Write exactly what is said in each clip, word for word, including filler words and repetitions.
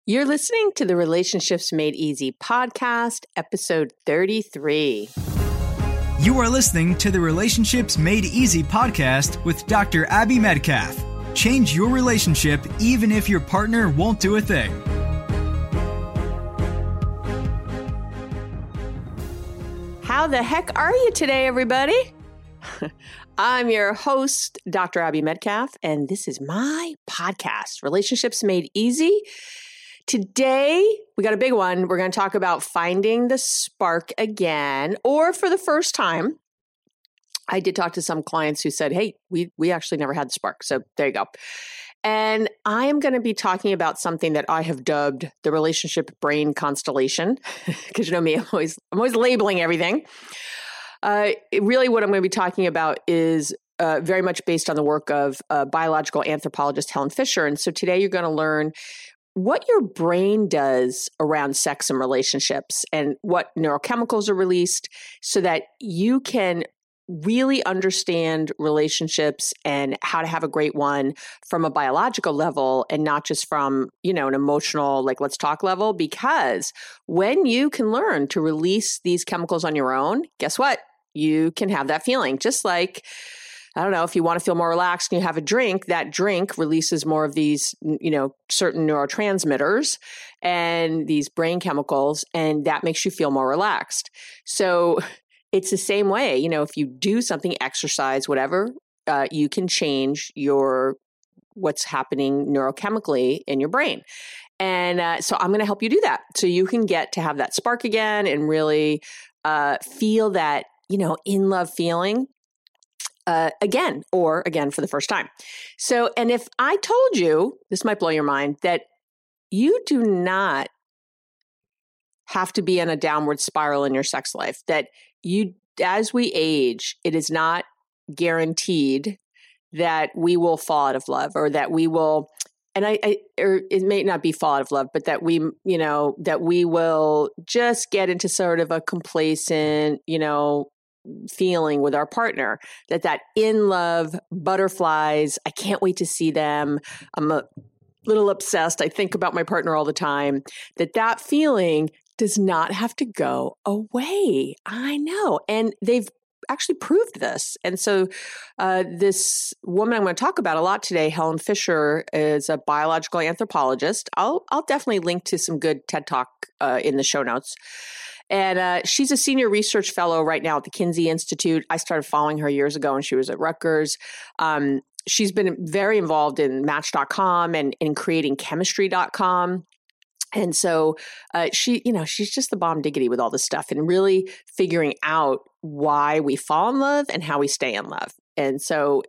You're listening to the Relationships Made Easy podcast, episode thirty-three. You are listening to the Relationships Made Easy podcast with Doctor Abby Medcalf. Change your relationship even if your partner won't do a thing. How the heck are you today, everybody? I'm your host, Doctor Abby Medcalf, and this is my podcast, Relationships Made Easy. Today, we got a big one. We're going to talk about finding the spark again, or for the first time. I did talk to some clients who said, hey, we, we actually never had the spark. So there you go. And I am going to be talking about something that I have dubbed the relationship brain constellation, because you know me, I'm always, I'm always labeling everything. Uh, it, really what I'm going to be talking about is uh, very much based on the work of uh, biological anthropologist Helen Fisher. And so today you're going to learn what your brain does around sex and relationships and what neurochemicals are released so that you can really understand relationships and how to have a great one from a biological level and not just from, you know, an emotional, like, let's talk level. Because when you can learn to release these chemicals on your own, guess what? You can have that feeling. Just like, I don't know, if you want to feel more relaxed and you have a drink, that drink releases more of these, you know, certain neurotransmitters and these brain chemicals, and that makes you feel more relaxed. So it's the same way, you know, if you do something, exercise, whatever, uh, you can change your, what's happening neurochemically in your brain. And uh, so I'm going to help you do that. So you can get to have that spark again and really uh, feel that, you know, in love feeling. Uh, again, or again for the first time. So, and if I told you, this might blow your mind, that you do not have to be in a downward spiral in your sex life, that you, as we age, it is not guaranteed that we will fall out of love or that we will, and I, I or it may not be fall out of love, but that we, you know, that we will just get into sort of a complacent, you know, feeling with our partner, that that in love butterflies, I can't wait to see them, I'm a little obsessed, I think about my partner all the time, that that feeling does not have to go away. I know. And they've actually proved this. And so uh, this woman I'm going to talk about a lot today, Helen Fisher, is a biological anthropologist. I'll, I'll definitely link to some good TED Talk uh, in the show notes. And uh, she's a senior research fellow right now at the Kinsey Institute. I started following her years ago when she was at Rutgers. Um, she's been very involved in Match dot com and in creating Chemistry dot com. And so uh, she, you know, she's just the bomb diggity with all this stuff and really figuring out why we fall in love and how we stay in love. And so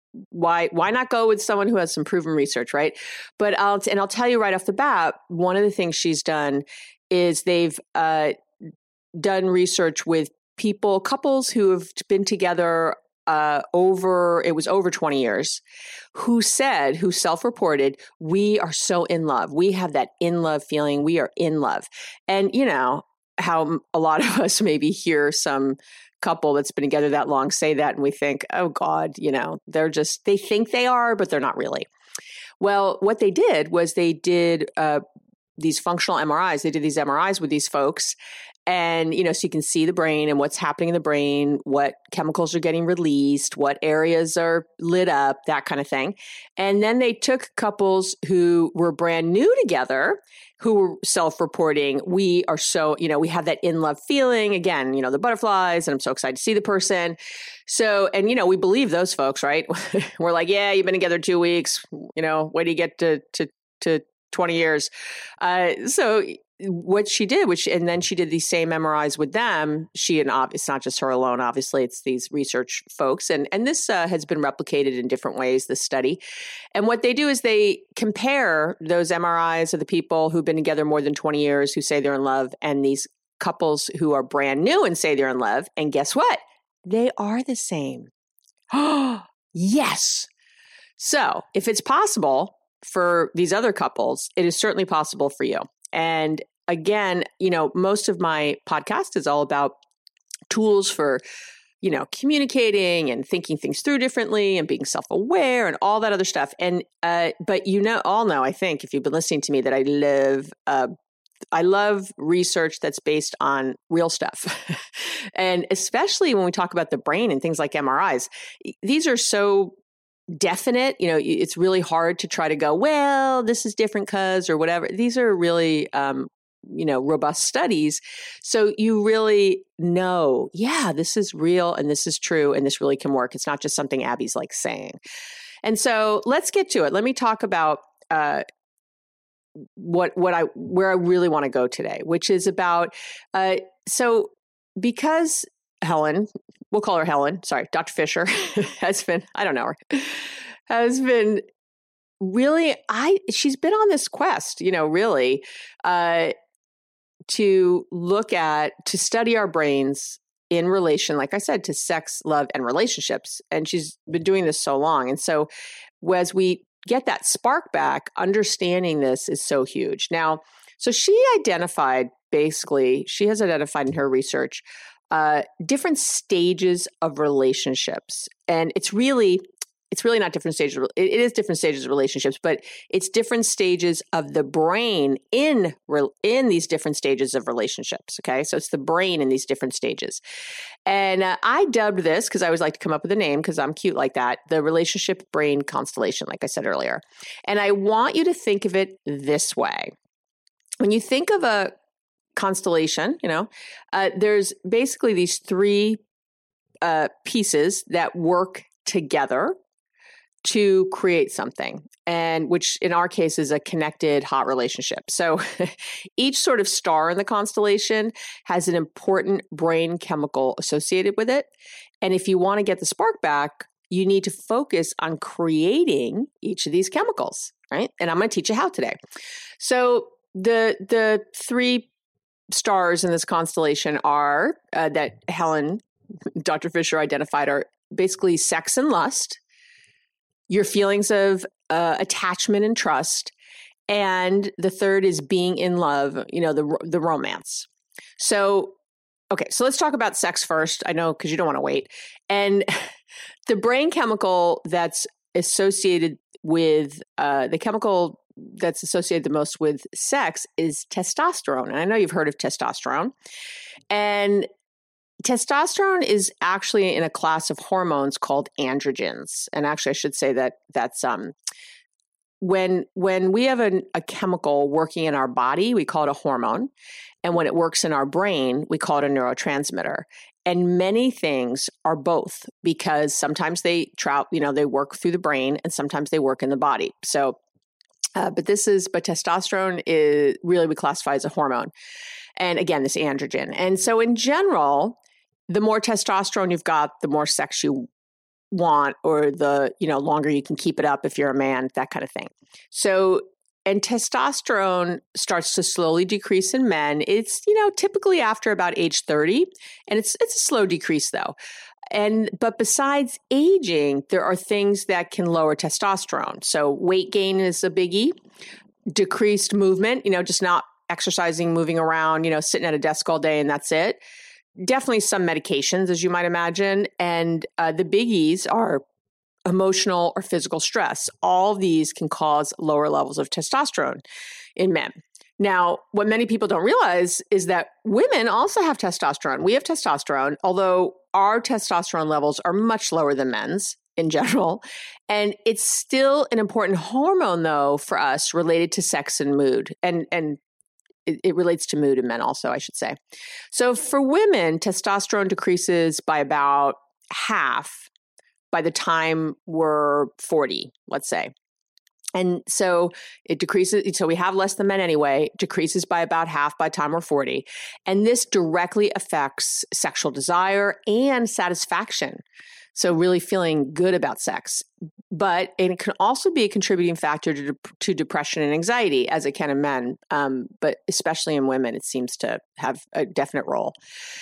why why not go with someone who has some proven research, right? But I'll and I'll tell you right off the bat, one of the things she's done is they've uh, done research with people, couples who have been together uh, over, it was over twenty years, who said, who self-reported, we are so in love. We have that in love feeling. We are in love. And you know, how a lot of us maybe hear some couple that's been together that long say that and we think, oh God, you know, they're just, they think they are, but they're not really. Well, what they did was they did uh, these functional M R Is. They did these M R Is with these folks. And, you know, so you can see the brain and what's happening in the brain, what chemicals are getting released, what areas are lit up, that kind of thing. And then they took couples who were brand new together, who were self-reporting, we are so, you know, we have that in-love feeling. Again, you know, the butterflies, and I'm so excited to see the person. So, and, you know, we believe those folks, right? We're like, yeah, you've been together two weeks, you know, wait do you get to, to, to twenty years? Uh, so what she did, which, and then she did these same M R Is with them. She and ob- it's not just her alone, obviously, it's these research folks. And, and this uh, has been replicated in different ways, this study. And what they do is they compare those M R Is of the people who've been together more than twenty years, who say they're in love, and these couples who are brand new and say they're in love. And guess what? They are the same. Oh, yes. So if it's possible for these other couples, it is certainly possible for you. And again, you know, most of my podcast is all about tools for you know, communicating and thinking things through differently and being self-aware and all that other stuff. And, uh, but you know, all know, I think, if you've been listening to me, that I live, uh, I love research that's based on real stuff. And especially when we talk about the brain and things like M R Is, these are so definite. You know, it's really hard to try to go, well, this is different because or whatever. These are really, um, you know, robust studies. So you really know, yeah, this is real and this is true and this really can work. It's not just something Abby's like saying. And so let's get to it. Let me talk about uh, what what I where I really want to go today, which is about uh, so because Helen, we'll call her Helen, sorry, Doctor Fisher has been, I don't know her, has been really, I she's been on this quest, you know, really, uh, to look at, to study our brains in relation, like I said, to sex, love, and relationships. And she's been doing this so long. And so as we get that spark back, understanding this is so huge. Now, so she identified, basically, she has identified in her research, uh, different stages of relationships. And it's really, it's really not different stages. It, it is different stages of relationships, but it's different stages of the brain in, in these different stages of relationships. Okay. So it's the brain in these different stages. And uh, I dubbed this, because I always like to come up with a name because I'm cute like that, the relationship brain constellation, like I said earlier. And I want you to think of it this way. When you think of a constellation, you know, uh, there's basically these three uh, pieces that work together to create something, and which in our case is a connected hot relationship. So each sort of star in the constellation has an important brain chemical associated with it. And if you want to get the spark back, you need to focus on creating each of these chemicals, right? And I'm going to teach you how today. So the the three stars in this constellation are uh, that Helen, Doctor Fisher identified, are basically sex and lust, your feelings of uh, attachment and trust, and the third is being in love, you know, the the romance. So, okay, so let's talk about sex first. I know, because you don't want to wait. And the brain chemical that's associated with, uh, the chemical that's associated the most with sex is testosterone. And I know you've heard of testosterone. And testosterone is actually in a class of hormones called androgens. And actually, I should say that that's um, when when we have a, a chemical working in our body, we call it a hormone. And when it works in our brain, we call it a neurotransmitter. And many things are both, because sometimes they trout, you know, they work through the brain and sometimes they work in the body. So, uh, but this is, but testosterone is really, we classify as a hormone. And again, this androgen. And so in general, the more testosterone you've got, the more sex you want, or the, you know, longer you can keep it up if you're a man, that kind of thing. So, and testosterone starts to slowly decrease in men. It's, you know, typically after about age thirty, and it's it's a slow decrease though. And, but besides aging, there are things that can lower testosterone. So weight gain is a biggie, decreased movement, you know, just not exercising, moving around, you know, sitting at a desk all day and that's it. Definitely some medications, as you might imagine. And uh, the biggies are emotional or physical stress. All of these can cause lower levels of testosterone in men. Now, what many people don't realize is that women also have testosterone. We have testosterone, although our testosterone levels are much lower than men's in general. And it's still an important hormone, though, for us related to sex and mood. And, and it, it relates to mood in men also, I should say. So for women, testosterone decreases by about half by the time we're forty, let's say. And so it decreases. So we have less than men anyway, decreases by about half by the time we're forty. And this directly affects sexual desire and satisfaction. So really feeling good about sex. But it can also be a contributing factor to, to depression and anxiety, as it can in men. Um, but especially in women, it seems to have a definite role.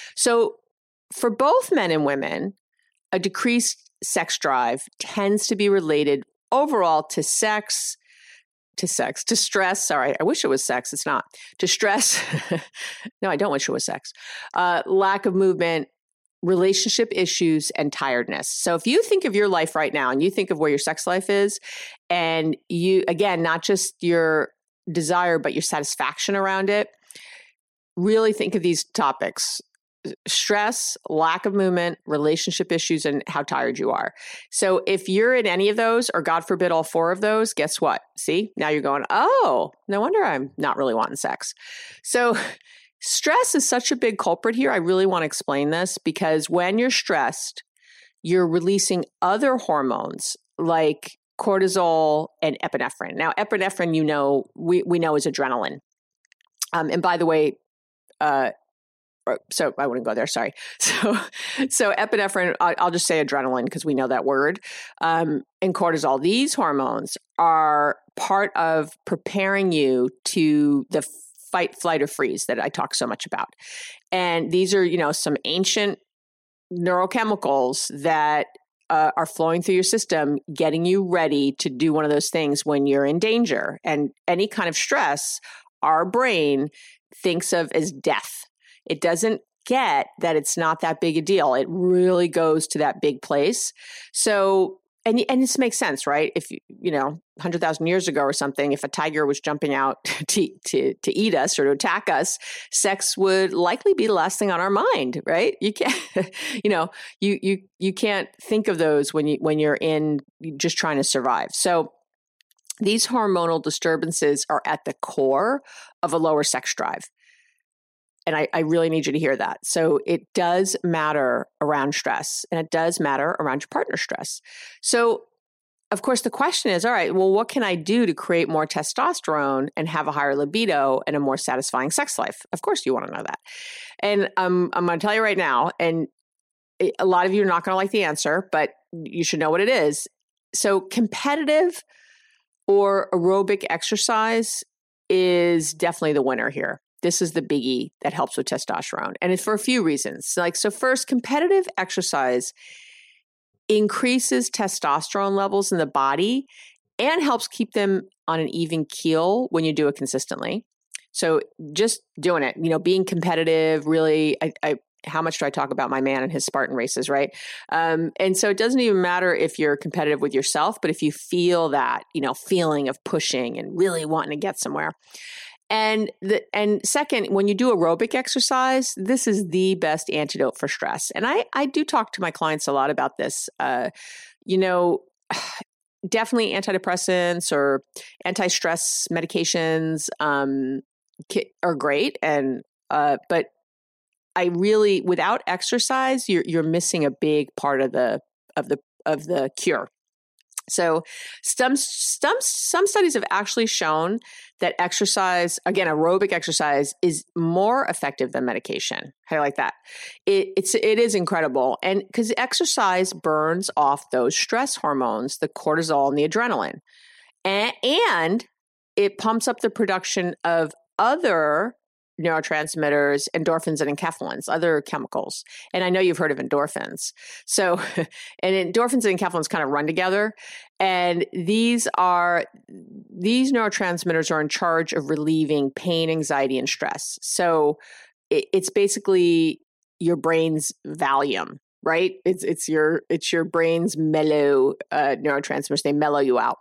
So for both men and women, a decreased sex drive tends to be related overall to sex, to sex, to stress. Sorry, I wish it was sex. It's not. To stress. No, I don't wish it was sex. Uh, lack of movement, relationship issues and tiredness. So if you think of your life right now and you think of where your sex life is, and you, again, not just your desire, but your satisfaction around it, really think of these topics: stress, lack of movement, relationship issues, and how tired you are. So if you're in any of those, or God forbid, all four of those, guess what? See, now you're going, oh, no wonder I'm not really wanting sex. So stress is such a big culprit here. I really want to explain this, because when you're stressed, you're releasing other hormones like cortisol and epinephrine. Now, epinephrine, you know, we, we know is adrenaline. Um, and by the way, uh, so I wouldn't go there. Sorry. So, so epinephrine, I'll just say adrenaline because we know that word, um, and cortisol. These hormones are part of preparing you to the fight, flight, or freeze that I talk so much about. And these are, you know, some ancient neurochemicals that uh, are flowing through your system, getting you ready to do one of those things when you're in danger. And any kind of stress, our brain thinks of as death. It doesn't get that it's not that big a deal. It really goes to that big place. So, and and this makes sense, right? If, you know, one hundred thousand years ago or something, if a tiger was jumping out to, to, to eat us or to attack us, sex would likely be the last thing on our mind, right? You can't, you know, you, you, you can't think of those when you, when you're in just trying to survive. So these hormonal disturbances are at the core of a lower sex drive. And I, I really need you to hear that. So it does matter around stress, and it does matter around your partner's stress. So, of course, the question is, all right, well, what can I do to create more testosterone and have a higher libido and a more satisfying sex life? Of course, you want to know that. And um, I'm going to tell you right now, and a lot of you are not going to like the answer, but you should know what it is. So competitive or aerobic exercise is definitely the winner here. This is the biggie that helps with testosterone. And it's for a few reasons. Like, so first, competitive exercise increases testosterone levels in the body and helps keep them on an even keel when you do it consistently. So just doing it, you know, being competitive, really, I, I how much do I talk about my man and his Spartan races, right? Um, and so it doesn't even matter if you're competitive with yourself, but if you feel that, you know, feeling of pushing and really wanting to get somewhere. And the, and second, when you do aerobic exercise, this is the best antidote for stress. And I, I do talk to my clients a lot about this. Uh, you know, definitely antidepressants or anti-stress medications um, are great. And uh, but I really, without exercise, you're you're missing a big part of the of the of the cure. So some, some, some studies have actually shown that exercise, again, aerobic exercise, is more effective than medication. How do you like that? It, it's, it is incredible. And because exercise burns off those stress hormones, the cortisol and the adrenaline. And, and it pumps up the production of other neurotransmitters, endorphins and enkephalins, other chemicals. And I know you've heard of endorphins. So, and endorphins and enkephalins kind of run together. And these are, these neurotransmitters are in charge of relieving pain, anxiety, and stress. So it, it's basically your brain's Valium, right? It's, it's your, it's your brain's mellow uh, neurotransmitters. They mellow you out.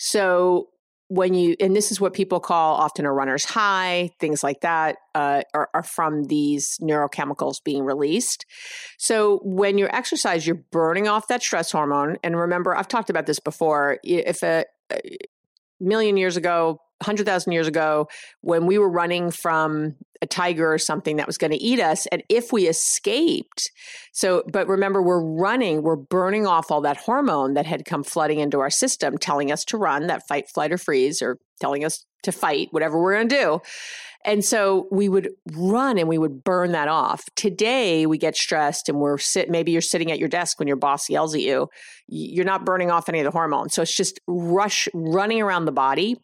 So when you, and this is what people call often a runner's high, things like that, uh, are, are from these neurochemicals being released. So when you exercise, you're burning off that stress hormone. And remember, I've talked about this before. If a, a million years ago, one hundred thousand years ago, when we were running from a tiger or something that was going to eat us, and if we escaped, so, but remember, we're running, we're burning off all that hormone that had come flooding into our system, telling us to run, that fight, flight, or freeze, or telling us to fight, whatever we're going to do. And so we would run and we would burn that off. Today, we get stressed and we're sit, maybe you're sitting at your desk when your boss yells at you. You're not burning off any of the hormones. So it's just rush, running around the body.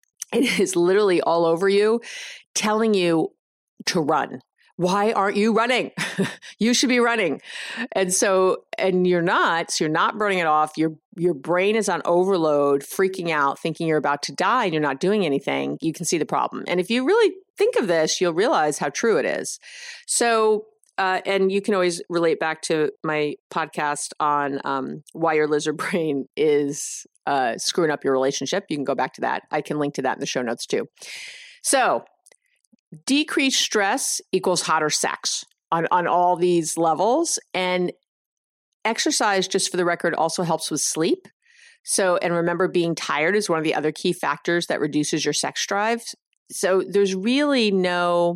It is literally all over you, telling you to run. Why aren't you running? You should be running. And so, and you're not, so you're not burning it off. Your, your brain is on overload, freaking out, thinking you're about to die and you're not doing anything. You can see the problem. And if you really think of this, you'll realize how true it is. So Uh, and you can always relate back to my podcast on um, why your lizard brain is uh, screwing up your relationship. You can go back to that. I can link to that in the show notes too. So decreased stress equals hotter sex on, on all these levels. And exercise, just for the record, also helps with sleep. So, and remember, being tired is one of the other key factors that reduces your sex drive. So there's really no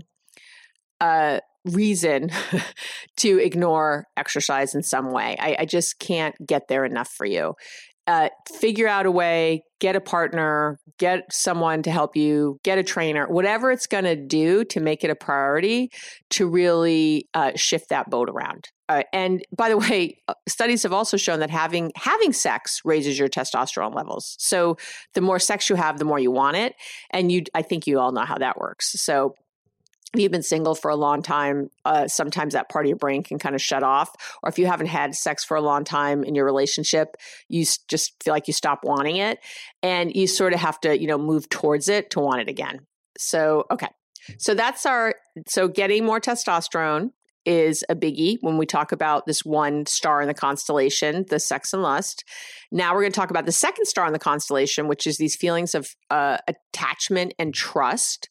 uh, reason to ignore exercise in some way. I, I just can't get there enough for you. Uh, figure out a way, get a partner, get someone to help you, get a trainer, whatever it's going to do to make it a priority to really uh, shift that boat around. Uh, and by the way, studies have also shown that having having sex raises your testosterone levels. So the more sex you have, the more you want it. And you, I think you all know how that works. So if you've been single for a long time, uh, sometimes that part of your brain can kind of shut off. Or if you haven't had sex for a long time in your relationship, you just feel like you stop wanting it. And you sort of have to, you know, move towards it to want it again. So, okay. So that's our, so getting more testosterone is a biggie when we talk about this one star in the constellation, the sex and lust. Now we're going to talk about the second star in the constellation, which is these feelings of uh, attachment and trust.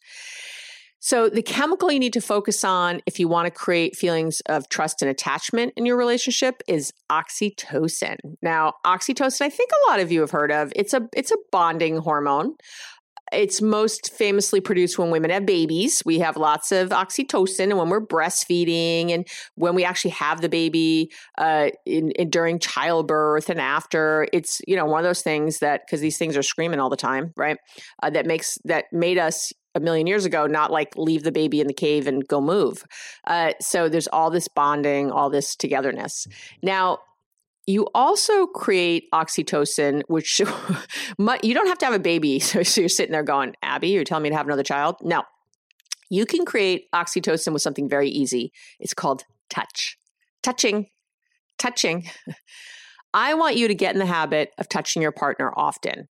So the chemical you need to focus on if you want to create feelings of trust and attachment in your relationship is oxytocin. Now, oxytocin, I think a lot of you have heard of. It's a it's a bonding hormone. It's most famously produced when women have babies. We have lots of oxytocin, and when we're breastfeeding, and when we actually have the baby uh, in, in during childbirth and after. It's, you know, one of those things that, because these things are screaming all the time, right? Uh, that makes that made us a million years ago not like leave the baby in the cave and go move. Uh, so there's all this bonding, all this togetherness. Now, you also create oxytocin, which you don't have to have a baby. So, so you're sitting there going, Abby, you're telling me to have another child? No. You can create oxytocin with something very easy. It's called touch. Touching. Touching. I want you to get in the habit of touching your partner often.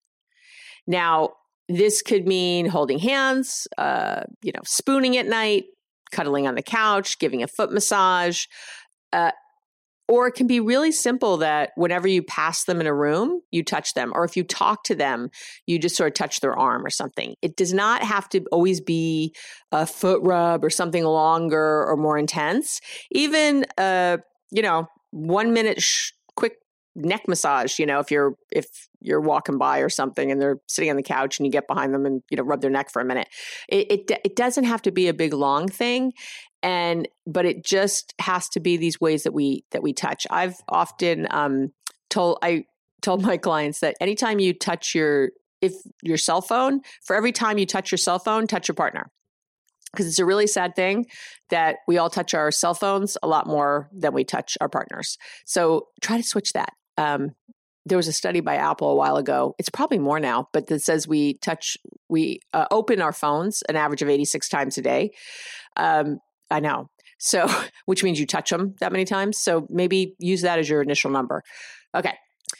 Now, this could mean holding hands, uh, you know, spooning at night, cuddling on the couch, giving a foot massage, uh, or it can be really simple that whenever you pass them in a room, you touch them. Or if you talk to them, you just sort of touch their arm or something. It does not have to always be a foot rub or something longer or more intense. Even, uh, you know, one minute sh- quick neck massage, you know, if you're if you're walking by or something and they're sitting on the couch and you get behind them and, you know, rub their neck for a minute. It it, it doesn't have to be a big long thing. And, but it just has to be these ways that we, that we touch. I've often, um, told, I told my clients that anytime you touch your, if your cell phone, for every time you touch your cell phone, touch your partner. Because it's a really sad thing that we all touch our cell phones a lot more than we touch our partners. So try to switch that. Um, there was a study by Apple a while ago. It's probably more now, but that says we touch, we uh, open our phones an average of eighty-six times a day. Um, I know. So, which means you touch them that many times. So maybe use that as your initial number. Okay.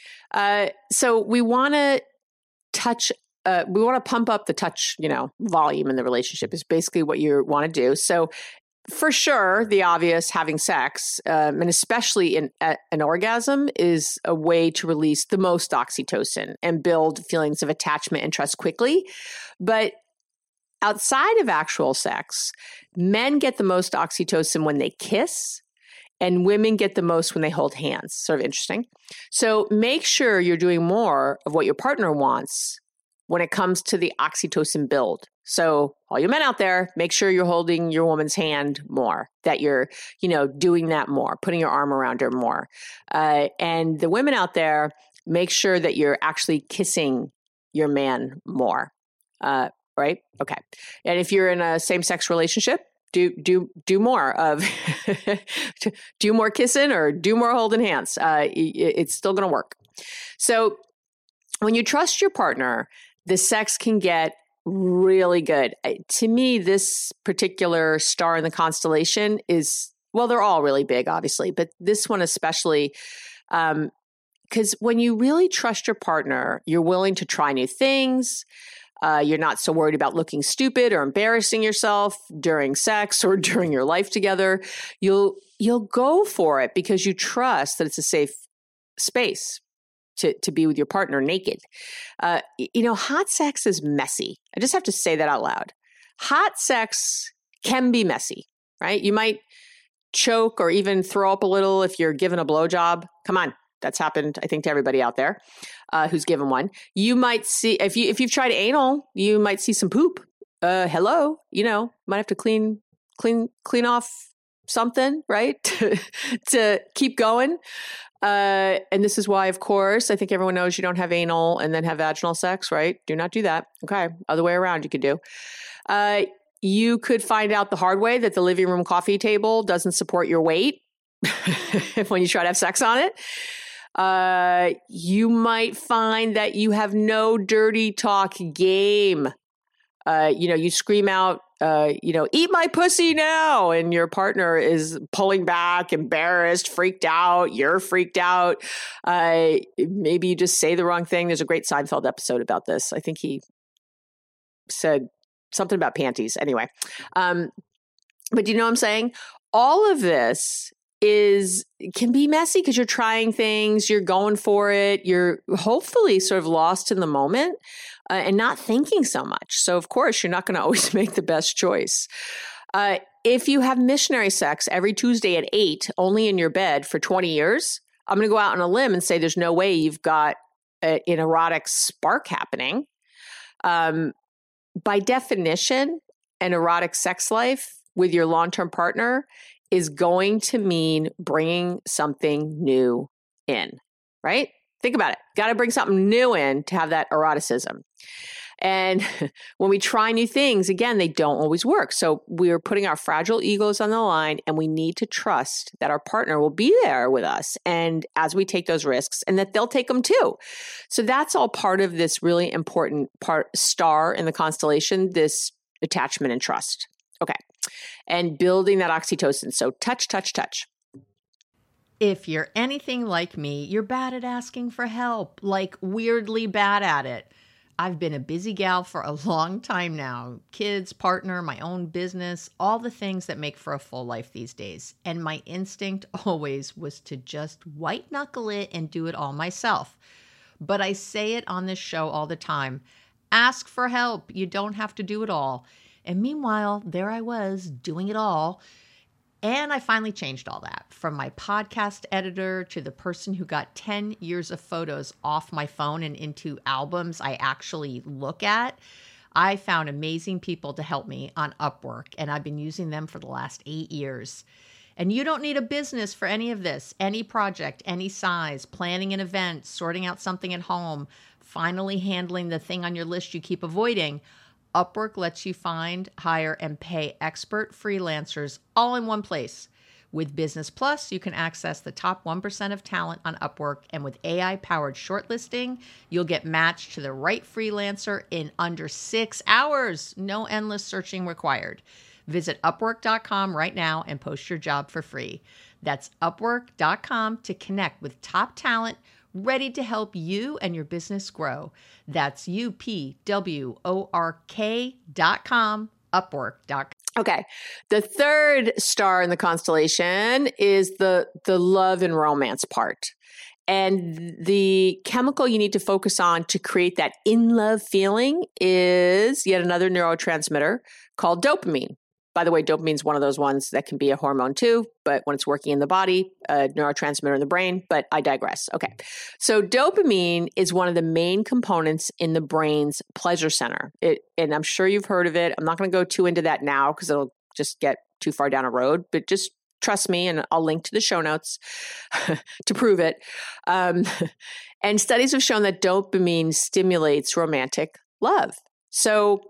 Uh, so we want to touch, uh, we want to pump up the touch, you know, volume in the relationship is basically what you want to do. So for sure, the obvious, having sex, um, and especially in uh, an orgasm, is a way to release the most oxytocin and build feelings of attachment and trust quickly. But outside of actual sex, men get the most oxytocin when they kiss, and women get the most when they hold hands. Sort of interesting. So make sure you're doing more of what your partner wants when it comes to the oxytocin build. So all you men out there, make sure you're holding your woman's hand more, that you're, you know, doing that more, putting your arm around her more. Uh, and the women out there, make sure that you're actually kissing your man more. Uh, Right? Okay. And if you're in a same-sex relationship, do do do more of do more kissing or do more holding hands. Uh, it's still going to work. So when you trust your partner, the sex can get really good. To me, this particular star in the constellation is, well, they're all really big, obviously, but this one especially, um, because when you really trust your partner, you're willing to try new things. Uh, you're not so worried about looking stupid or embarrassing yourself during sex or during your life together. You'll you'll go for it because you trust that it's a safe space to, to be with your partner naked. Uh, you know, hot sex is messy. I just have to say that out loud. Hot sex can be messy, right? You might choke or even throw up a little if you're given a blowjob. Come on. That's happened, I think, to everybody out there uh, who's given one. You might see, if, you, if you've tried anal, you might see some poop. Uh, hello, you know, might have to clean, clean, clean off something, right? to, to keep going. Uh, and this is why, of course, I think everyone knows you don't have anal and then have vaginal sex, right? Do not do that. Okay. Other way around, you could do. Uh, you could find out the hard way that the living room coffee table doesn't support your weight when you try to have sex on it. Uh, you might find that you have no dirty talk game. Uh, you know, you scream out, uh, you know, eat my pussy now. And your partner is pulling back, embarrassed, freaked out. You're freaked out. Uh, maybe you just say the wrong thing. There's a great Seinfeld episode about this. I think he said something about panties. Anyway. Um, but you know what I'm saying? All of this is can be messy because you're trying things, you're going for it, you're hopefully sort of lost in the moment uh, and not thinking so much. So of course, you're not going to always make the best choice. Uh, if you have missionary sex every Tuesday at eight, only in your bed for twenty years, I'm going to go out on a limb and say there's no way you've got a, an erotic spark happening. Um, by definition, an erotic sex life with your long-term partner is going to mean bringing something new in, right? Think about it. Got to bring something new in to have that eroticism. And when we try new things, again, they don't always work. So we're putting our fragile egos on the line, and we need to trust that our partner will be there with us and as we take those risks, and that they'll take them too. So that's all part of this really important part star in the constellation, this attachment and trust. Okay. And building that oxytocin. So touch, touch, touch. If you're anything like me, you're bad at asking for help, like weirdly bad at it. I've been a busy gal for a long time now. Kids, partner, my own business, all the things that make for a full life these days. And my instinct always was to just white knuckle it and do it all myself. But I say it on this show all the time. Ask for help. You don't have to do it all. And meanwhile, there I was doing it all. And I finally changed all that, from my podcast editor to the person who got ten years of photos off my phone and into albums I actually look at. I found amazing people to help me on Upwork, and I've been using them for the last eight years. And you don't need a business for any of this, any project, any size, planning an event, sorting out something at home, finally handling the thing on your list you keep avoiding. Upwork lets you find, hire, and pay expert freelancers all in one place. With Business Plus, you can access the top one percent of talent on Upwork, and with A I-powered shortlisting, you'll get matched to the right freelancer in under six hours. No endless searching required. Visit Upwork dot com right now and post your job for free. That's Upwork dot com to connect with top talent ready to help you and your business grow. That's U P W O R K dot com, Upwork dot com. Okay. The third star in the constellation is the, the love and romance part. And the chemical you need to focus on to create that in love feeling is yet another neurotransmitter called dopamine. By the way, dopamine is one of those ones that can be a hormone too, but when it's working in the body, a neurotransmitter in the brain, but I digress. Okay. So dopamine is one of the main components in the brain's pleasure center. It, and I'm sure you've heard of it. I'm not going to go too into that now because it'll just get too far down a road, but just trust me, and I'll link to the show notes to prove it. Um, and studies have shown that dopamine stimulates romantic love. So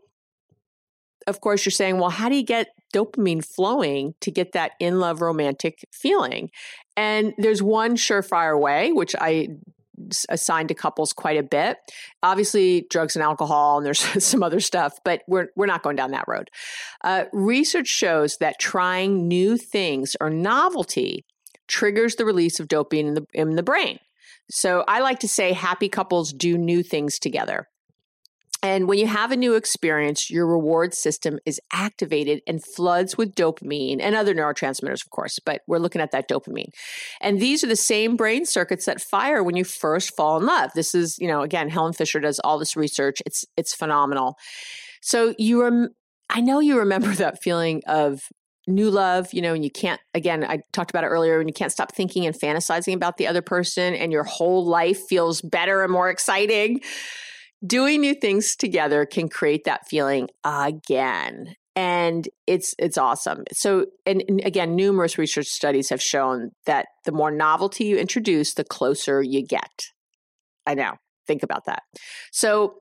of course, you're saying, well, how do you get dopamine flowing to get that in-love romantic feeling? And there's one surefire way, which I assign to couples quite a bit. Obviously, drugs and alcohol, and there's some other stuff, but we're we're not going down that road. Uh, research shows that trying new things or novelty triggers the release of dopamine in the in the brain. So I like to say happy couples do new things together. And when you have a new experience, your reward system is activated and floods with dopamine and other neurotransmitters, of course, but we're looking at that dopamine. And these are the same brain circuits that fire when you first fall in love. This is, you know, again, Helen Fisher does all this research. It's it's phenomenal. So you rem- I know you remember that feeling of new love, you know, and you can't, again, I talked about it earlier, and you can't stop thinking and fantasizing about the other person, and your whole life feels better and more exciting. Doing new things together can create that feeling again. And it's it's awesome. So, and, and again, numerous research studies have shown that the more novelty you introduce, the closer you get. I know. Think about that. So,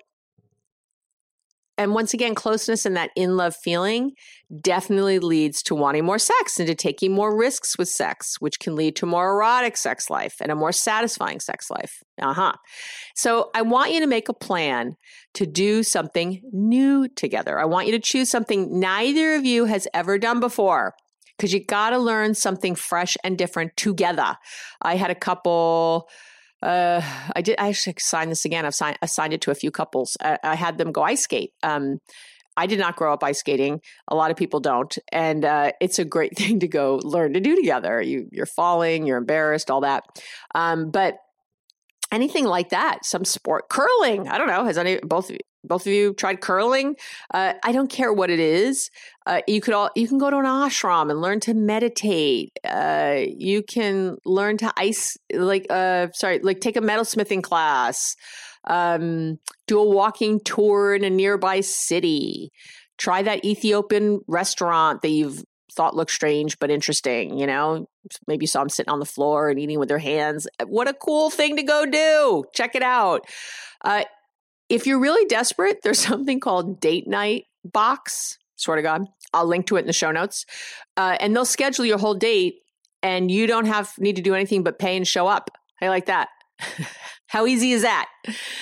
and once again, closeness and that in-love feeling definitely leads to wanting more sex and to taking more risks with sex, which can lead to more erotic sex life and a more satisfying sex life. Uh-huh. So I want you to make a plan to do something new together. I want you to choose something neither of you has ever done before, because you got to learn something fresh and different together. I had a couple... Uh, I did. I actually signed this again. I've signed, assigned it to a few couples. I, I had them go ice skate. Um, I did not grow up ice skating. A lot of people don't, and uh, it's a great thing to go learn to do together. You, you're falling, you're embarrassed, all that. Um, but anything like that, some sport, curling. I don't know. Has any both of you, both of you tried curling? Uh, I don't care what it is. Uh, you could all you can go to an ashram and learn to meditate. Uh, you can learn to ice like uh, sorry, like take a metalsmithing class. Um, do a walking tour in a nearby city. Try that Ethiopian restaurant that you've thought looked strange but interesting. You know, maybe you saw them sitting on the floor and eating with their hands. What a cool thing to go do! Check it out. Uh, If you're really desperate, there's something called Date Night Box. Swear to God. I'll link to it in the show notes. Uh, and they'll schedule your whole date, and you don't have need to do anything but pay and show up. How you like that? How easy is that?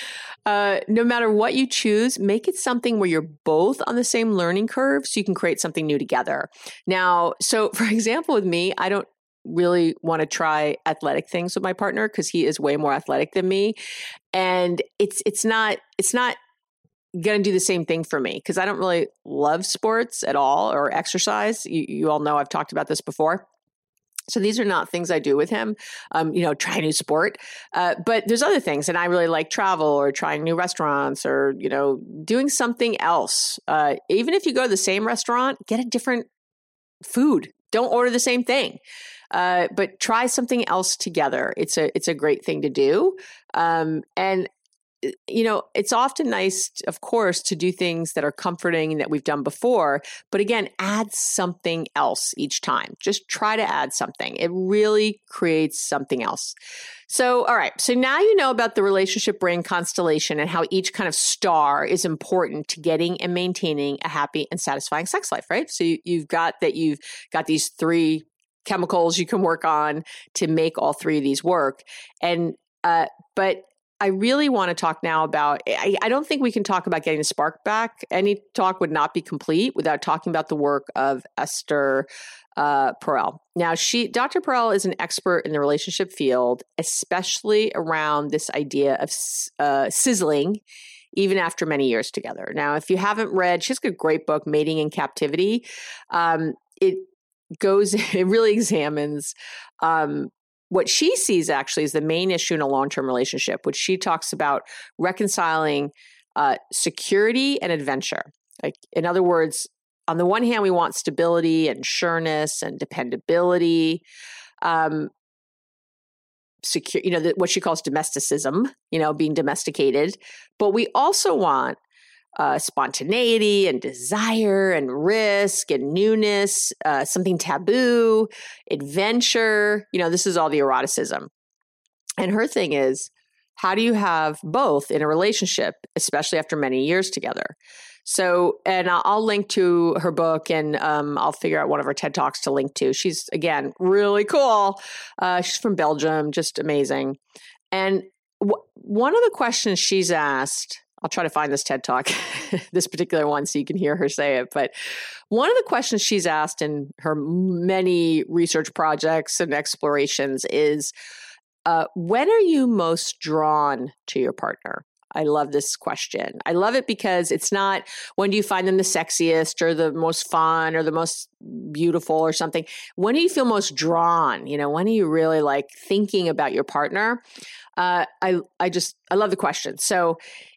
Uh, no matter what you choose, make it something where you're both on the same learning curve so you can create something new together. Now, so for example, with me, I don't really want to try athletic things with my partner because he is way more athletic than me. And it's it's not it's not going to do the same thing for me because I don't really love sports at all or exercise. You, you all know I've talked about this before. So these are not things I do with him, um, you know, try a new sport. Uh, but there's other things. And I really like travel or trying new restaurants or, you know, doing something else. Uh, even if you go to the same restaurant, get a different food. Don't order the same thing. Uh, but try something else together. It's a it's a great thing to do. Um, and you know, it's often nice, of course, to do things that are comforting and that we've done before. But again, add something else each time. Just try to add something. It really creates something else. So, all right. So now you know about the relationship brain constellation and how each kind of star is important to getting and maintaining a happy and satisfying sex life, right? So you, you've got that you've got these three chemicals you can work on to make all three of these work. And, uh, but I really want to talk now about, I, I don't think we can talk about getting the spark back. Any talk would not be complete without talking about the work of Esther uh, Perel. Now, she, Doctor Perel is an expert in the relationship field, especially around this idea of uh, sizzling, even after many years together. Now, if you haven't read, she's got a great book, Mating in Captivity. Um, it goes, it really examines um, what she sees actually is the main issue in a long-term relationship, which she talks about reconciling uh, security and adventure. Like, in other words, on the one hand, we want stability and sureness and dependability, um, secure, you know, the, what she calls domesticism, you know, being domesticated. But we also want Uh, spontaneity and desire and risk and newness, uh, something taboo, adventure. You know, this is all the eroticism. And her thing is, how do you have both in a relationship, especially after many years together? So, and I'll, I'll link to her book and um, I'll figure out one of her TED Talks to link to. She's, again, really cool. Uh, she's from Belgium, just amazing. And w- one of the questions she's asked, I'll try to find this TED Talk, this particular one, so you can hear her say it. But one of the questions she's asked in her many research projects and explorations is, uh, when are you most drawn to your partner? I love this question. I love it because it's not when do you find them the sexiest or the most fun or the most beautiful or something. When do you feel most drawn? You know, when are you really like thinking about your partner? Uh, I I just I love the question. So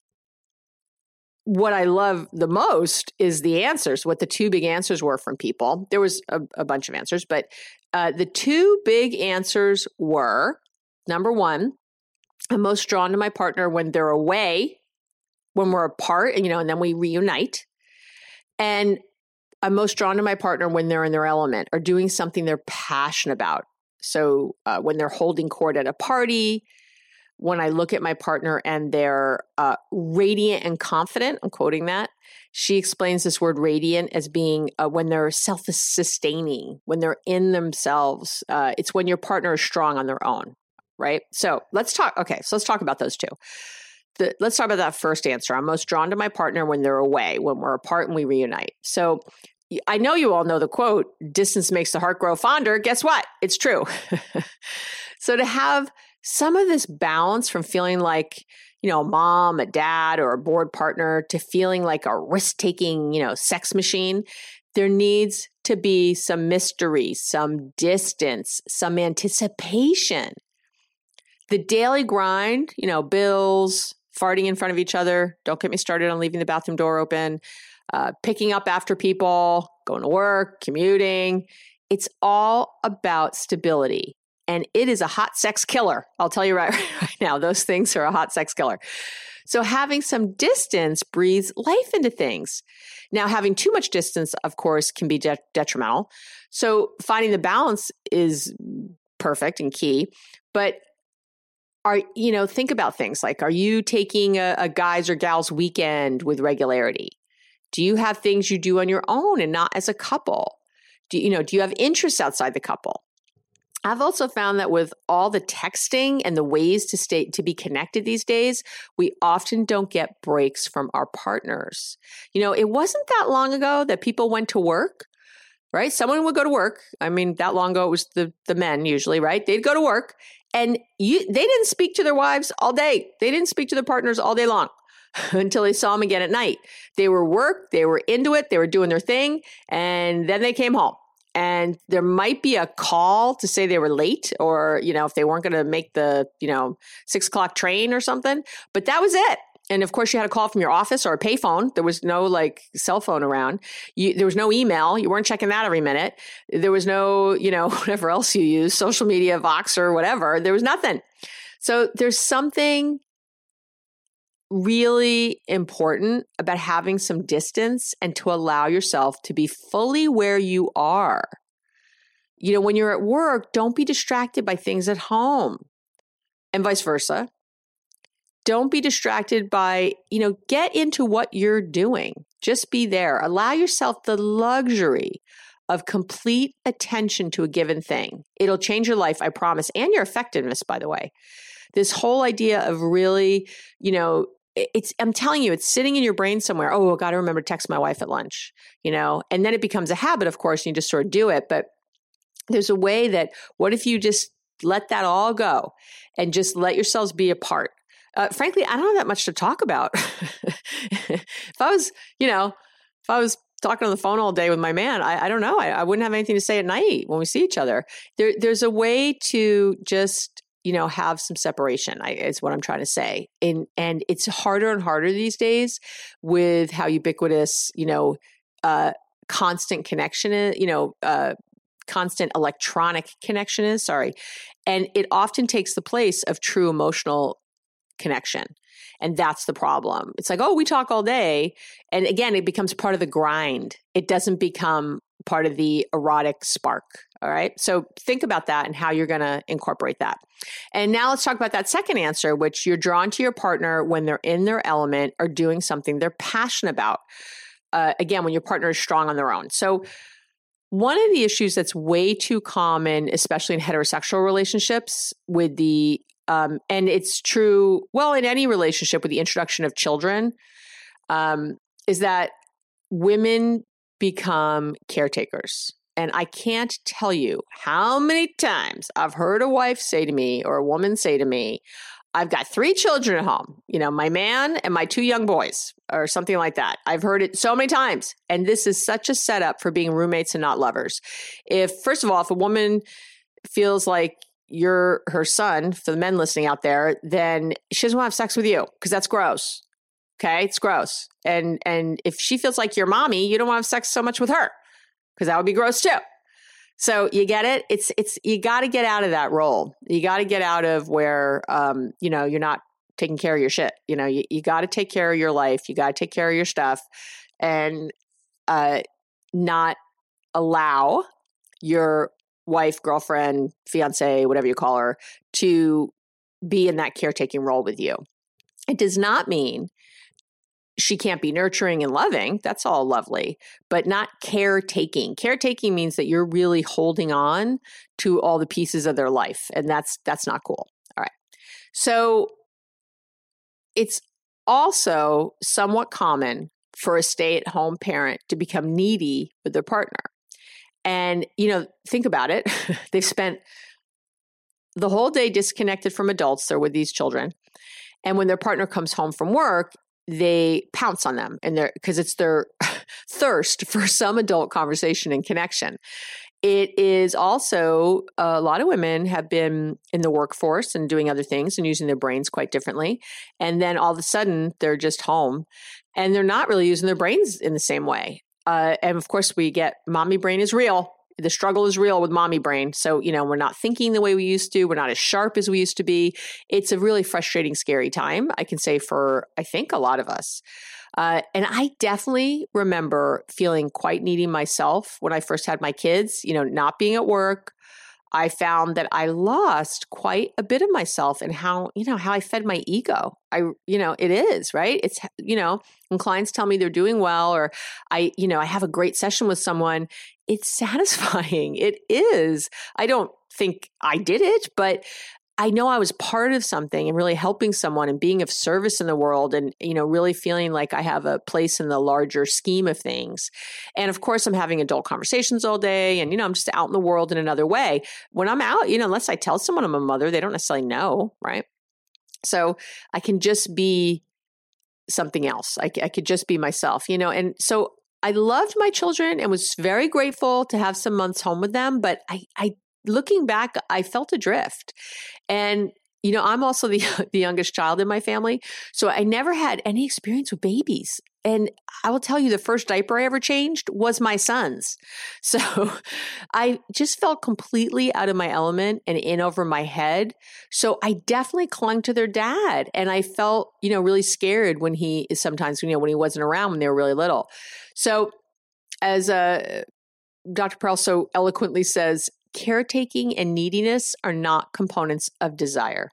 what I love the most is the answers, what the two big answers were from people. There was a, a bunch of answers, but uh, the two big answers were, number one, I'm most drawn to my partner when they're away, when we're apart, you know, and then we reunite. And I'm most drawn to my partner when they're in their element or doing something they're passionate about. So uh, when they're holding court at a party, when I look at my partner and they're uh, radiant and confident, I'm quoting that, she explains this word radiant as being uh, when they're self-sustaining, when they're in themselves. Uh, it's when your partner is strong on their own, right? So let's talk. Okay, so let's talk about those two. The, let's talk about that first answer. I'm most drawn to my partner when they're away, when we're apart and we reunite. So I know you all know the quote, distance makes the heart grow fonder. Guess what? It's true. So to have some of this balance from feeling like, you know, a mom, a dad, or a board partner to feeling like a risk-taking, you know, sex machine, there needs to be some mystery, some distance, some anticipation. The daily grind, you know, bills, farting in front of each other, don't get me started on leaving the bathroom door open, uh, picking up after people, going to work, commuting. It's all about stability. And it is a hot sex killer. I'll tell you right, right now, those things are a hot sex killer. So having some distance breathes life into things. Now, having too much distance, of course, can be de- detrimental. So finding the balance is perfect and key. But are, you know, think about things like, are you taking a, a guy's or gal's weekend with regularity? Do you have things you do on your own and not as a couple? Do you know, do you have interests outside the couple? I've also found that with all the texting and the ways to stay to be connected these days, we often don't get breaks from our partners. You know, it wasn't that long ago that people went to work, right? Someone would go to work. I mean, that long ago it was the the men usually, right? They'd go to work and you they didn't speak to their wives all day. They didn't speak to their partners all day long until they saw them again at night. They were work, they were into it, they were doing their thing, and then they came home. And there might be a call to say they were late or, you know, if they weren't going to make the, you know, six o'clock train or something, but that was it. And of course you had a call from your office or a payphone. There was no like cell phone around. You, there was no email. You weren't checking that every minute. There was no, you know, whatever else you use, social media, Vox or whatever. There was nothing. So there's something really important about having some distance and to allow yourself to be fully where you are. You know, when you're at work, don't be distracted by things at home and vice versa. Don't be distracted by, you know, get into what you're doing. Just be there. Allow yourself the luxury of complete attention to a given thing. It'll change your life, I promise, and your effectiveness, by the way. This whole idea of really, you know, it's, I'm telling you, it's sitting in your brain somewhere. Oh, I got to remember to text my wife at lunch, you know, and then it becomes a habit, of course, and you just sort of do it. But there's a way that, what if you just let that all go and just let yourselves be apart? Uh, frankly, I don't have that much to talk about. If I was, you know, if I was talking on the phone all day with my man, I, I don't know. I, I wouldn't have anything to say at night when we see each other. There, there's a way to just, you know, have some separation, I, is what I'm trying to say. And, and it's harder and harder these days with how ubiquitous, you know, uh, constant connection is, you know, uh, constant electronic connection is, sorry. And it often takes the place of true emotional connection. And that's the problem. It's like, oh, we talk all day. And again, it becomes part of the grind. It doesn't become part of the erotic spark. All right. So think about that and how you're going to incorporate that. And now let's talk about that second answer, which you're drawn to your partner when they're in their element or doing something they're passionate about. Uh, again, when your partner is strong on their own. So one of the issues that's way too common, especially in heterosexual relationships with the, um, and it's true, well, in any relationship with the introduction of children, um, is that women become caretakers. And I can't tell you how many times I've heard a wife say to me or a woman say to me, I've got three children at home, you know, my man and my two young boys or something like that. I've heard it so many times. And this is such a setup for being roommates and not lovers. If, first of all, if a woman feels like you're her son, for the men listening out there, then she doesn't want to have sex with you because that's gross. Okay. It's gross. And, and if she feels like your mommy, you don't want to have sex so much with her because that would be gross too. So you get it? It's, it's, you got to get out of that role. You got to get out of where, um, you know, you're not taking care of your shit. You know, you, you got to take care of your life. You got to take care of your stuff and, uh, not allow your wife, girlfriend, fiance, whatever you call her, to be in that caretaking role with you. It does not mean she can't be nurturing and loving. That's all lovely, but not caretaking. Caretaking means that you're really holding on to all the pieces of their life. And that's, that's not cool. All right. So it's also somewhat common for a stay-at-home parent to become needy with their partner. And, you know, think about it. They've spent the whole day disconnected from adults. They're with these children. And when their partner comes home from work, they pounce on them and they're because it's their thirst for some adult conversation and connection. It is also a lot of women have been in the workforce and doing other things and using their brains quite differently. And then all of a sudden they're just home and they're not really using their brains in the same way. Uh, and of course we get mommy brain is real. The struggle is real with mommy brain. So, you know, we're not thinking the way we used to. We're not as sharp as we used to be. It's a really frustrating, scary time, I can say, for, I think, a lot of us. Uh, and I definitely remember feeling quite needy myself when I first had my kids, you know, not being at work. I found that I lost quite a bit of myself and how, you know, how I fed my ego. I, you know, it is, right? It's, you know, when clients tell me they're doing well, or I, you know, I have a great session with someone, it's satisfying. It is. I don't think I did it, but I know I was part of something and really helping someone and being of service in the world and, you know, really feeling like I have a place in the larger scheme of things. And of course, I'm having adult conversations all day and, you know, I'm just out in the world in another way. When I'm out, you know, unless I tell someone I'm a mother, they don't necessarily know, right? So I can just be something else. I, I could just be myself, you know, and so I loved my children and was very grateful to have some months home with them, but I, I looking back, I felt adrift. And, you know, I'm also the, the youngest child in my family. So I never had any experience with babies. And I will tell you, the first diaper I ever changed was my son's. So I just felt completely out of my element and in over my head. So I definitely clung to their dad. And I felt, you know, really scared when he sometimes, you know, when he wasn't around when they were really little. So as uh, Doctor Pearl so eloquently says, caretaking and neediness are not components of desire.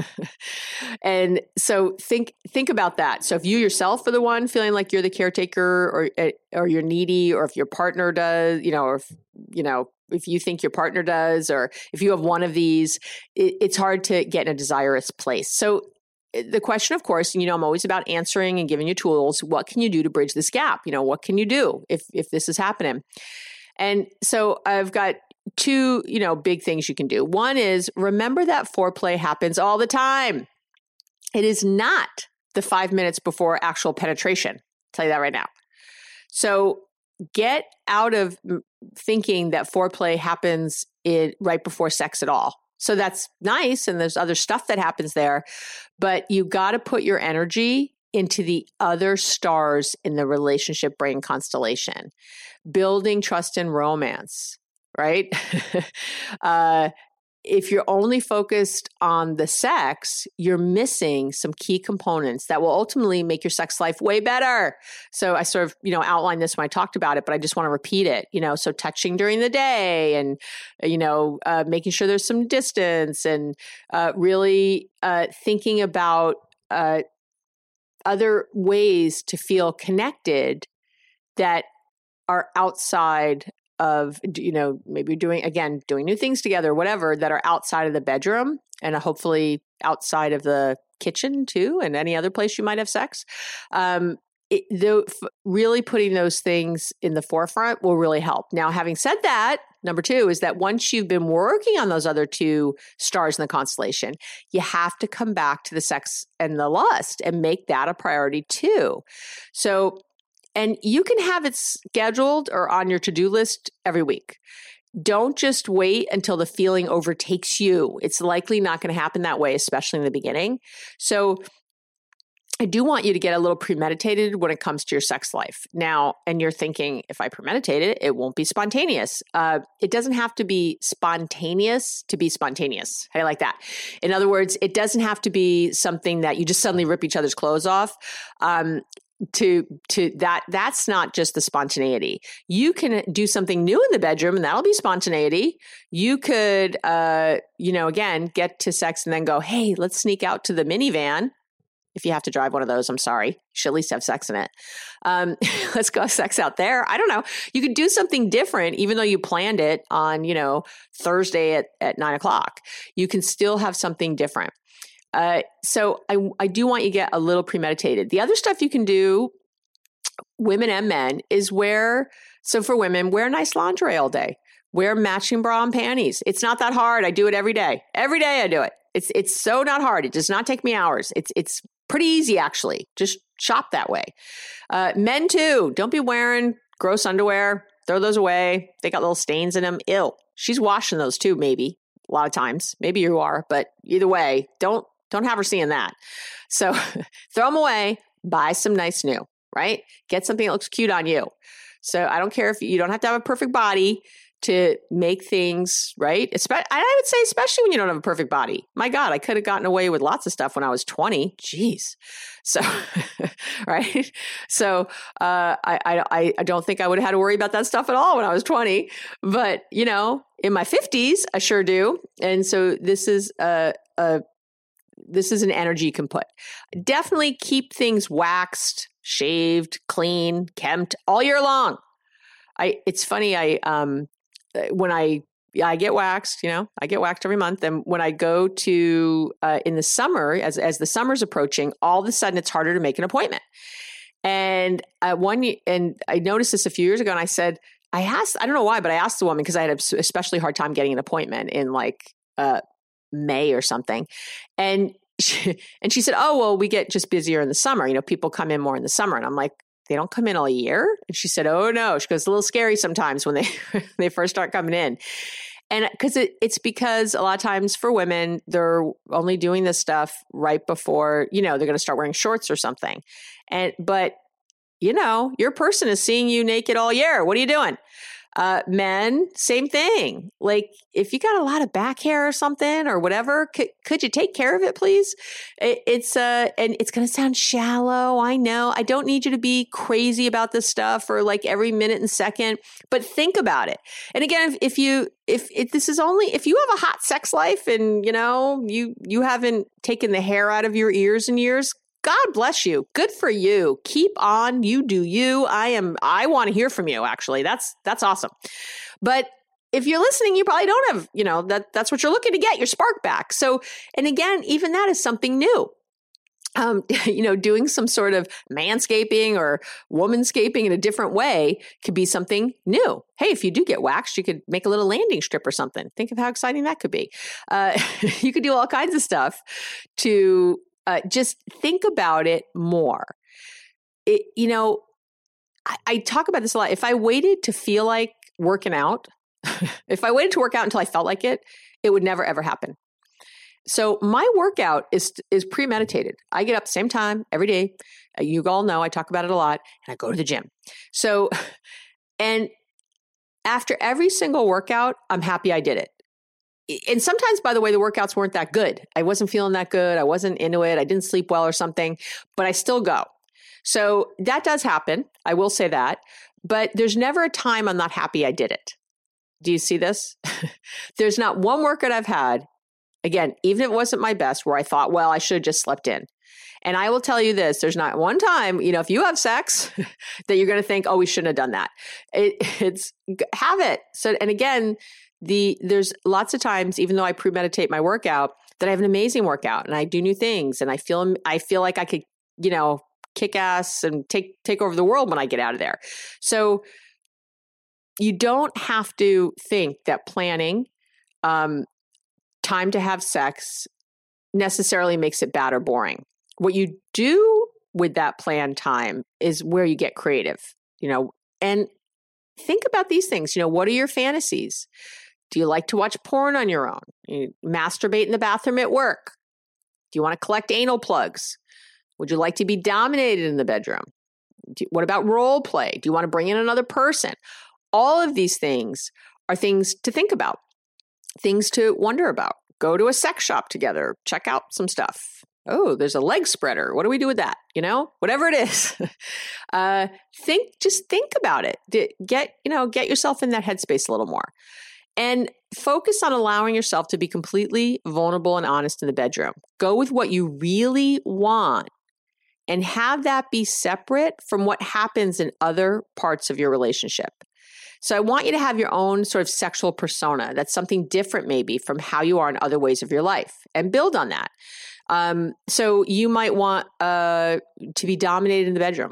And so think think about that. So if you yourself are the one feeling like you're the caretaker or or you're needy, or if your partner does, you know, or if, you know, if you think your partner does, or if you have one of these, it, it's hard to get in a desirous place. So the question, of course, you know, I'm always about answering and giving you tools. What can you do to bridge this gap? You know, what can you do if if this is happening? And so I've got two, you know, big things you can do. One is remember that foreplay happens all the time. It is not the five minutes before actual penetration. I'll tell you that right now. So get out of thinking that foreplay happens in, right before sex at all. So that's nice. And there's other stuff that happens there, but you got to put your energy into the other stars in the relationship brain constellation, building trust and romance. Right? uh, if you're only focused on the sex, you're missing some key components that will ultimately make your sex life way better. So I sort of, you know, outlined this when I talked about it, but I just want to repeat it, you know, so touching during the day and, you know, uh, making sure there's some distance and uh, really uh, thinking about uh, other ways to feel connected that are outside of, you know, maybe doing, again, doing new things together, whatever, that are outside of the bedroom and hopefully outside of the kitchen too, and any other place you might have sex. Um, it, the, f- really putting those things in the forefront will really help. Now, having said that, number two, is that once you've been working on those other two stars in the constellation, you have to come back to the sex and the lust and make that a priority too. So, and you can have it scheduled or on your to-do list every week. Don't just wait until the feeling overtakes you. It's likely not going to happen that way, especially in the beginning. So I do want you to get a little premeditated when it comes to your sex life. Now, and you're thinking, if I premeditate it, it won't be spontaneous. Uh, it doesn't have to be spontaneous to be spontaneous. How do you like that? In other words, it doesn't have to be something that you just suddenly rip each other's clothes off. Um, to to that that's not just the spontaneity. You can do something new in the bedroom and that'll be spontaneity. You could uh you know again get to sex and then go, hey, let's sneak out to the minivan. If you have to drive one of those, I'm sorry, you should at least have sex in it. Um let's go have sex out there. I don't know. You could do something different even though you planned it on, you know, Thursday at, at nine o'clock. You can still have something different. Uh, so I, I do want you to get a little premeditated. The other stuff you can do, women and men, is wear, so for women, wear nice lingerie all day. Wear matching bra and panties. It's not that hard. I do it every day. Every day I do it. It's it's so not hard. It does not take me hours. It's it's pretty easy, actually. Just shop that way. Uh, men too, don't be wearing gross underwear. Throw those away. They got little stains in them. Ew. She's washing those too, maybe. A lot of times. Maybe you are, but either way, don't Don't have her seeing that. So throw them away, buy some nice new, right? Get something that looks cute on you. So I don't care if you, you don't have to have a perfect body to make things, right? Espe- I would say especially when you don't have a perfect body. My God, I could have gotten away with lots of stuff when I was twenty. Jeez. So, right? So uh, I, I, I don't think I would have had to worry about that stuff at all when I was twenty. But, you know, in my fifties, I sure do. And so this is a, a This is an energy you can put. Definitely keep things waxed, shaved, clean, kempt all year long. I. It's funny. I um when I I get waxed. You know, I get waxed every month. And when I go to uh, in the summer, as as the summer's approaching, all of a sudden it's harder to make an appointment. And uh, one and I noticed this a few years ago, and I said, I asked. I don't know why, but I asked the woman because I had a especially hard time getting an appointment in like. Uh, May or something. And she, and she said, oh, well, we get just busier in the summer. You know, people come in more in the summer. And I'm like, they don't come in all year? And she said, oh, no. She goes, it's a little scary sometimes when they, they first start coming in. And because it, it's because a lot of times for women, they're only doing this stuff right before, you know, they're going to start wearing shorts or something. And, but, you know, your person is seeing you naked all year. What are you doing? Uh, men, same thing. Like if you got a lot of back hair or something or whatever, could, could you take care of it, please? It, it's uh, and it's going to sound shallow. I know. I don't need you to be crazy about this stuff or like every minute and second, but think about it. And again, if, if you, if, if this is only, if you have a hot sex life and you know, you, you haven't taken the hair out of your ears in years, God bless you. Good for you. Keep on. You do you. I am, I want to hear from you, actually. That's, that's awesome. But if you're listening, you probably don't have, you know, that that's what you're looking to get, your spark back. So, and again, even that is something new. Um, you know, doing some sort of manscaping or womanscaping in a different way could be something new. Hey, if you do get waxed, you could make a little landing strip or something. Think of how exciting that could be. Uh, you could do all kinds of stuff to Uh, just think about it more. It, you know, I, I talk about this a lot. If I waited to feel like working out, if I waited to work out until I felt like it, it would never, ever happen. So my workout is is premeditated. I get up the same time every day. Uh, you all know I talk about it a lot, and I go to the gym. So, and after every single workout, I'm happy I did it. And sometimes, by the way, the workouts weren't that good. I wasn't feeling that good. I wasn't into it. I didn't sleep well or something, but I still go. So that does happen. I will say that. But there's never a time I'm not happy I did it. Do you see this? There's not one workout I've had, again, even if it wasn't my best, where I thought, well, I should have just slept in. And I will tell you this, there's not one time, you know, if you have sex that you're going to think, oh, we shouldn't have done that. It, it's have it. So, and again, The there's lots of times, even though I premeditate my workout, that I have an amazing workout and I do new things and I feel I feel like I could, you know, kick ass and take take over the world when I get out of there. So you don't have to think that planning um, time to have sex necessarily makes it bad or boring. What you do with that planned time is where you get creative, you know, and think about these things. You know, what are your fantasies? Do you like to watch porn on your own? You masturbate in the bathroom at work? Do you want to collect anal plugs? Would you like to be dominated in the bedroom? Do, what about role play? Do you want to bring in another person? All of these things are things to think about, things to wonder about. Go to a sex shop together, check out some stuff. Oh, there's a leg spreader. What do we do with that? You know, whatever it is, uh, think, just think about it. Get, you know, get yourself in that headspace a little more and focus on allowing yourself to be completely vulnerable and honest in the bedroom. Go with what you really want and have that be separate from what happens in other parts of your relationship. So I want you to have your own sort of sexual persona. That's something different maybe from how you are in other ways of your life, and build on that. Um, so you might want uh, to be dominated in the bedroom,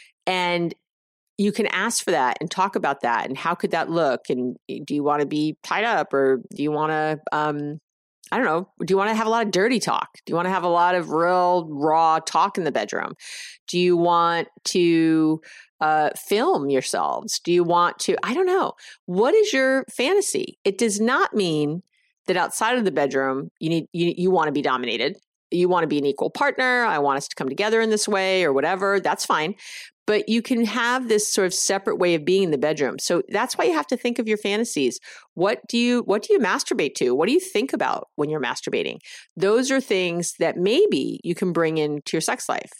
and you can ask for that and talk about that. And how could that look? And do you want to be tied up, or do you want to, um, I don't know, do you want to have a lot of dirty talk? Do you want to have a lot of real raw talk in the bedroom? Do you want to uh, film yourselves? Do you want to, I don't know. What is your fantasy? It does not mean that outside of the bedroom, you need, you, you want to be dominated. You want to be an equal partner. I want us to come together in this way or whatever. That's fine. But you can have this sort of separate way of being in the bedroom. So that's why you have to think of your fantasies. What do you, what do you masturbate to? What do you think about when you're masturbating? Those are things that maybe you can bring into your sex life.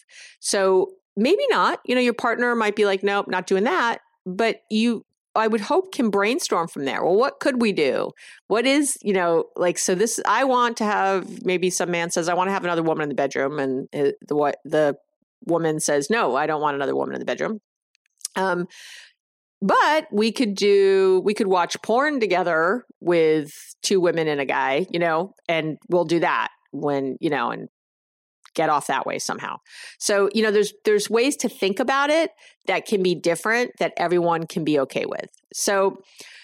So maybe not, you know, your partner might be like, nope, not doing that. But you, I would hope, can brainstorm from there. Well, what could we do? What is, you know, like, so this, I want to have, maybe some man says, I want to have another woman in the bedroom. And the, what the woman says, no, I don't want another woman in the bedroom. Um, but we could do, we could watch porn together with two women and a guy, you know, and we'll do that when, you know, and get off that way somehow. So, you know, there's, there's ways to think about it that can be different, that everyone can be okay with. So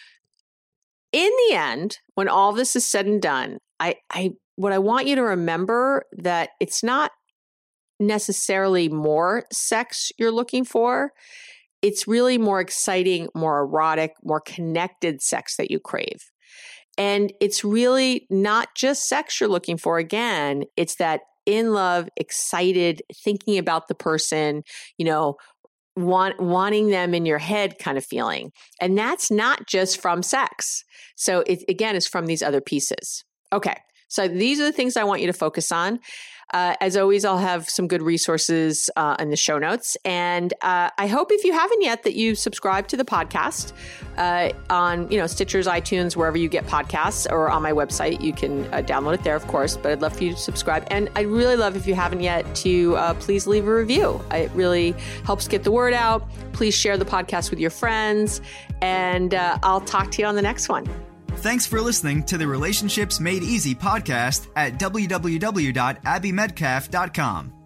in the end, when all this is said and done, I, I, what I want you to remember that it's not necessarily more sex you're looking for. It's really more exciting, more erotic, more connected sex that you crave. And it's really not just sex you're looking for. Again, it's that in love, excited, thinking about the person, you know, want, wanting them in your head kind of feeling. And that's not just from sex. So it, again, it's from these other pieces. Okay. So these are the things I want you to focus on. Uh, as always, I'll have some good resources uh, in the show notes. And uh, I hope, if you haven't yet, that you subscribe to the podcast uh, on, you know, Stitchers, iTunes, wherever you get podcasts, or on my website. You can uh, download it there, of course, but I'd love for you to subscribe. And I'd really love, if you haven't yet, to uh, please leave a review. It really helps get the word out. Please share the podcast with your friends, and uh, I'll talk to you on the next one. Thanks for listening to the Relationships Made Easy podcast at w w w dot abby medcalf dot com.